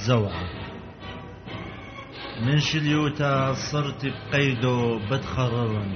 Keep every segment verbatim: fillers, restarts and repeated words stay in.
الزوعة. من شليوتا صرت بقيده بتخررن،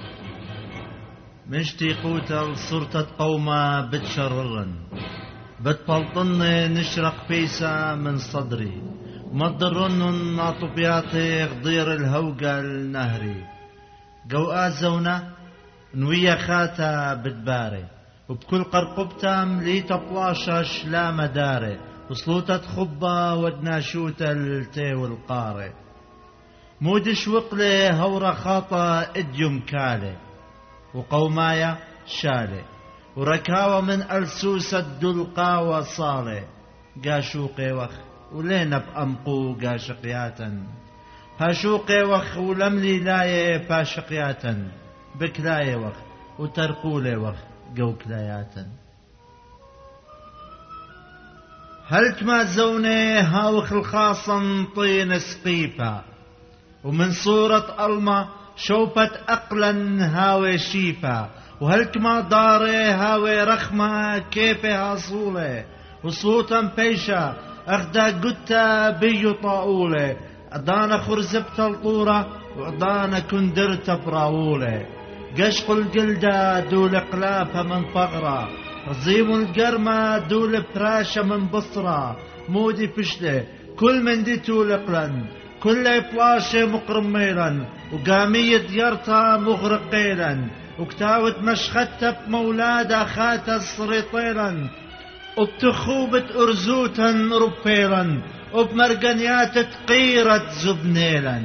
من شتيقوتا صرت قوما بتشررن، بتبلطني نشرق بيسا من صدري، ما تضرن ناطبياتي غضير الهوجة النهري. جوقات زونا نوية خاتا بتباري، وبكل قرقبتا مليتا بلاشش لا مداري، وصلوتا تخبا ودناشوتا التي والقاري. مودش وقلي هورا خاطا اديم كالي، وقومايا شالي، وركاوة من ألسوسة دلقاوة صالي. قاشوقي وخ ولينا بأمقو قاشقياتا، هاشوقي وخ ولملي لاي باشقياتا، بكلاي وخ وترقولي وخ قوكلاياتا. هلك ما زوني هاوخ الخاصا طين سقيفة، ومن صورة ألما شوبة أقلا هاوي شيفة، وهلك ما داري هاوي رخمة كيف هاصولي، وصوتا بيشا أخدا قتا بيو طاولي. أدانا خرزبت الطورة وأدانا كندرت براولي، قشق الجلدة دول قلافة من فغرة، رزيم القرمة دول براشة من بصرة. مودي فشلة كل من دي تولقلن، كل بلاشة مقرميلا، وقامية ديارتا مغرقيلا، وكتاوت مشختة بمولادة خاتا السريطيلا، وبتخوبة أرزوتا ربيلا، وبمرقنيات تقيرة زبنيلا.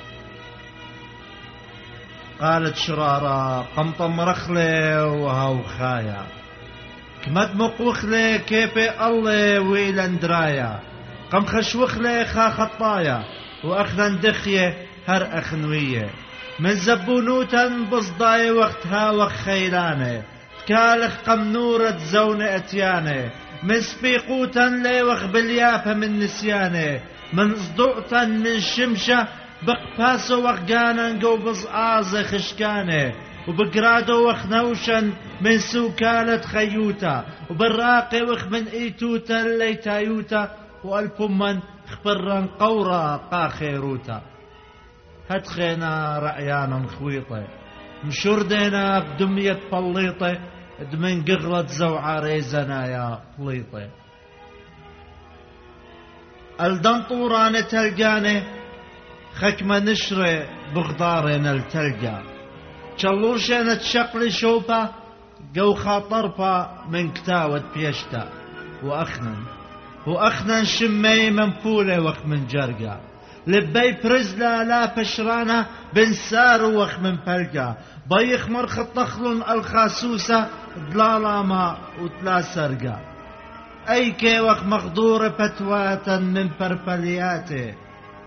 قالت شرارة قمطم رخلة وهاو خايا، كمد مقوخلة كيف الله ويلن درايا، قم خشوخلة خا خطايا، وأخذن دخية هر أخنوية. من زبونوتا بصداي وقتها وخيلانة، تكالخ قم نورة زونة أتيانة، من سبيقوتا ليوخ باليافة من نسيانة، من صدوعتا من شمشة بقباسو وخقانا قوبز آزة خشكانة، وبقرادو وخنوشا من سوكالة خيوتا، وبالراقي وخ من ايتوتا ليتايوتا، والبمن خبرا قورا قاخيروتا. هتخينا رعيانا خويطة، مشردنا بدمية بليطة، دمن قغلة زوعة ريزنا يا بليطة. الدن طورانة تلقانة خكمة نشرة بغدارنا التلقى، شلوشنا تشقلي شوبة جو خاطربا من كتاوة بيشتا. وأخنن وأخنن شمي منفولة وخ من جرقا، لبي برزلا لا بشرانة بنسار وخ من بلقا، بيخ مرخ طخلن الخاسوسة دلالا ما وتلا سرقا. أي كي وخ مغدور بتواتا من بربلياته،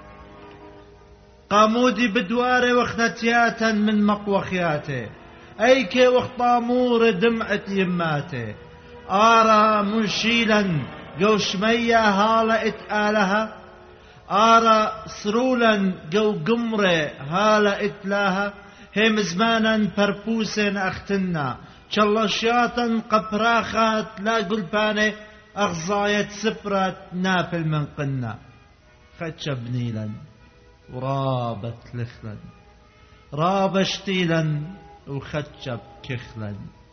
قامودي بدواري وخنتياتا من مقوخياته. أي كي وخ طامور دمعة يماته، آرا منشيلا جو شمية هالة اتآلها، آرا سرولا جو قمرة هالة اتلاها. هم زمانا بربوسن أختنا، شلاشياتا قبراخات لا قلباني، أغزاية سبرات نافل من قنا. خدشب نيلا ورابت لخلا، راب شتيلا وخدشب كخلا.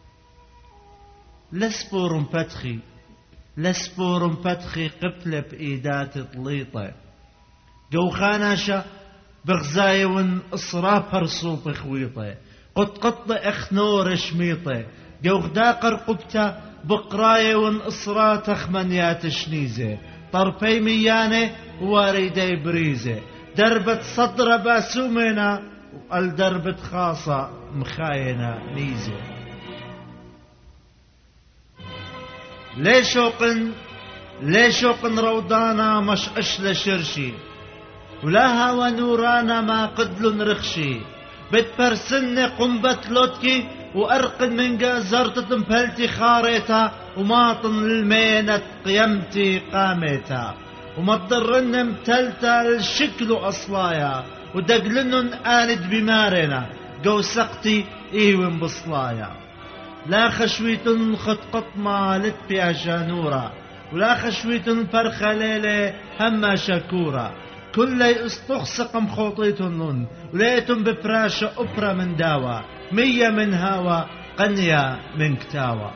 لسبور فتخي لسبور فتخي قفلة بإيدات طليطة، جو خاناشة بغزايون إصراف رصوط خويطة، قط قط اخنور شميطة، جو غداقر قبتا بقراية ون إصرات أخمنيات شنيزة، طرفي ميانة واريدي بريزة، دربة صدر باسومنا والدربة خاصة مخاينة نيزة. ليشوقن ليشوقن رودانا مش أشل شرشي، ولا هوا نورانا ما قدلن رخشي، بتبرسن قنبة لوتكي وأرقن من جازرت تنفلتي خاريتا، وماطن المينة قيمتي قاميتا، وما تضرن متلتا الشكل أصلايا، ودقلنن آند بمارنا جو سقتي إيوين بصلايا. لا خشويتن خط قط مالت بيا جانورا، ولا خشويت فرخة ليلة هما شكورة كل استخسق مخوطيتن وليتم بفراشة أبرة من داوى مية من هاوى قنية من كتاوى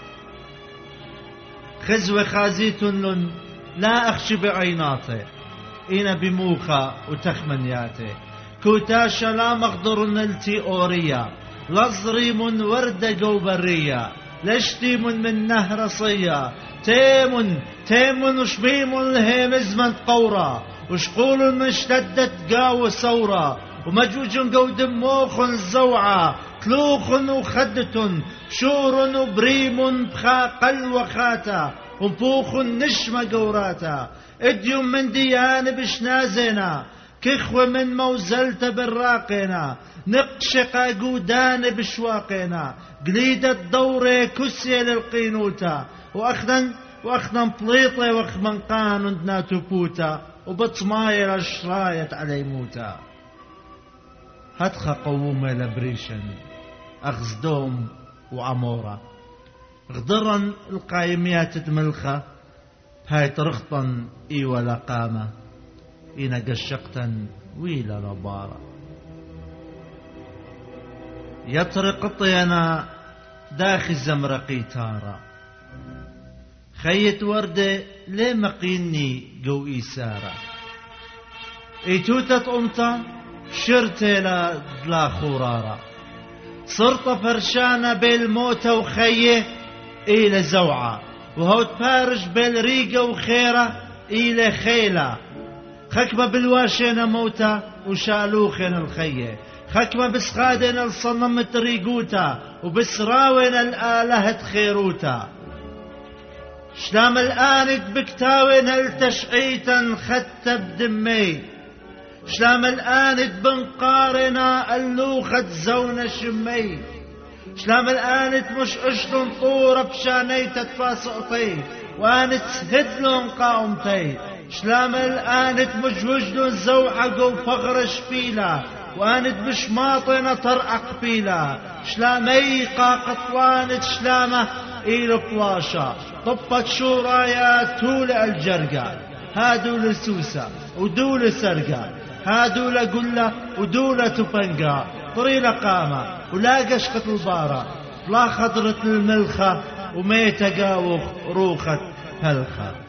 خزوة خازيتن لا أخشي بعيناتي إنا بموخة وتخمنياتي كوتاشا لا مقدر نلتي أورية لظريم وردة جوبرية لشتيم من نهر صية تيم تيم وشبيم لهيم زمن قورة وشقول من اشتدت قاو ثورة ومجوج قود موخ زوعة كلوخ وخدة شور وبريم بخا قل وخاتا ومفوخ نشمة قوراتا اديم من ديان بشنازنا كخوة من موزلت بالراقنا نقشق قودان بشواقنا قليدة دورة كسية للقينوتا واخدن واخدن بليطة واخمن قانون ناتو بوتا وبطماير الشرايط علي موتا هتخا قوومة لبريشن أغزدوم وعمورة غدرن القايميات تملخة هاي ترخطن إي ولا قامة إنا قشقتن ويلا ربارة يطرق طينا داخل زمرقي تارا خيت وردة ليه مقيني جو إيسارة إيتوتة أمتا شرتي لا دلا خورارة صرت فرشانة بالموتة وخيه إلى زوعة وهوت بارج بالريقة وخيرة إلى خيلة خكمة بالواشين موتة وشالوخين الخيه خكمة بسخادين الصنم تريقوتا وبسراوين الآلهة خيروتا شلام الآن بكتاوين التشعيتا خدت بدمي شلام الآن بنقارنا اللوخة زون شمي شلام الآن مش اشتن طورة بشاني تتفاسقطي وانت هدلون قاومتي شلام الآن مش وجدون زوحة قو فغر شفيلة وانت مش ماطنة طرق بيلا شلامي قاقطوانت شلامة إيلو بلاشا طبت شورايا طول الجرقة هادو لسوسة ودول سرقة هادو لقلة ودول تفنقة طريلة قامة ولا قشقة البارة لا خضرة الملخة وميت قاوخ روخة هلخة